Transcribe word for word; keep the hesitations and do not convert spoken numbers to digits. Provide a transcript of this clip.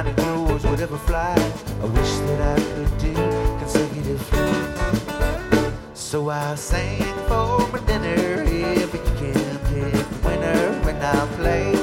blinding crows would ever fly. I wish that I could do consecutively. So I'll sing for my dinner if you can pick the winner when I play.